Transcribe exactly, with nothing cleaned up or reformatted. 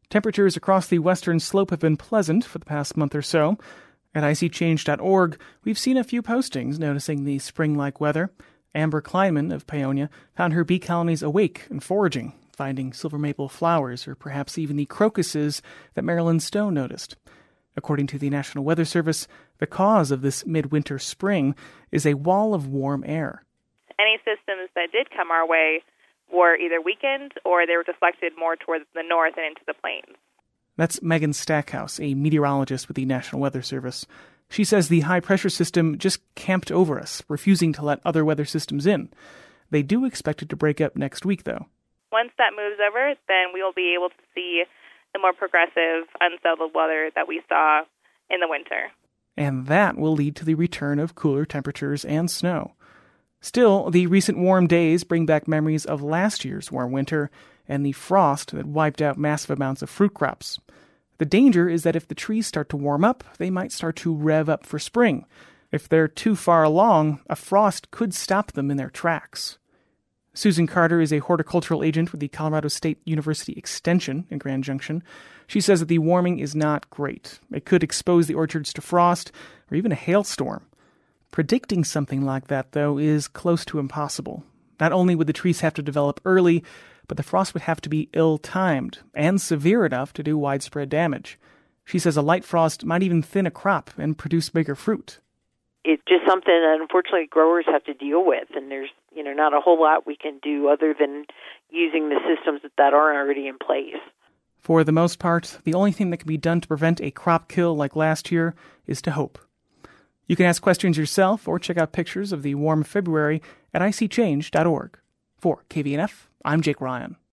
Temperatures across the western slope have been pleasant for the past month or so. At icy change dot org, we've seen a few postings noticing the spring-like weather. Amber Kleinman of Paonia found her bee colonies awake and foraging, finding silver maple flowers or perhaps even the crocuses that Marilyn Stowe noticed. According to the National Weather Service, the cause of this midwinter spring is a wall of warm air. Any systems that did come our way were either weakened or they were deflected more towards the north and into the plains. That's Megan Stackhouse, a meteorologist with the National Weather Service. She says the high-pressure system just camped over us, refusing to let other weather systems in. They do expect it to break up next week, though. Once that moves over, then we will be able to see the more progressive, unsettled weather that we saw in the winter. And that will lead to the return of cooler temperatures and snow. Still, the recent warm days bring back memories of last year's warm winter and the frost that wiped out massive amounts of fruit crops. The danger is that if the trees start to warm up, they might start to rev up for spring. If they're too far along, a frost could stop them in their tracks. Susan Carter is a horticultural agent with the Colorado State University Extension in Grand Junction. She says that the warming is not great. It could expose the orchards to frost or even a hailstorm. Predicting something like that, though, is close to impossible. Not only would the trees have to develop early, but the frost would have to be ill-timed and severe enough to do widespread damage. She says a light frost might even thin a crop and produce bigger fruit. It's just something that, unfortunately, growers have to deal with, and there's, you know, not a whole lot we can do other than using the systems that are already in place. For the most part, the only thing that can be done to prevent a crop kill like last year is to hope. You can ask questions yourself or check out pictures of the warm February at icy change dot org. For K V N F, I'm Jake Ryan.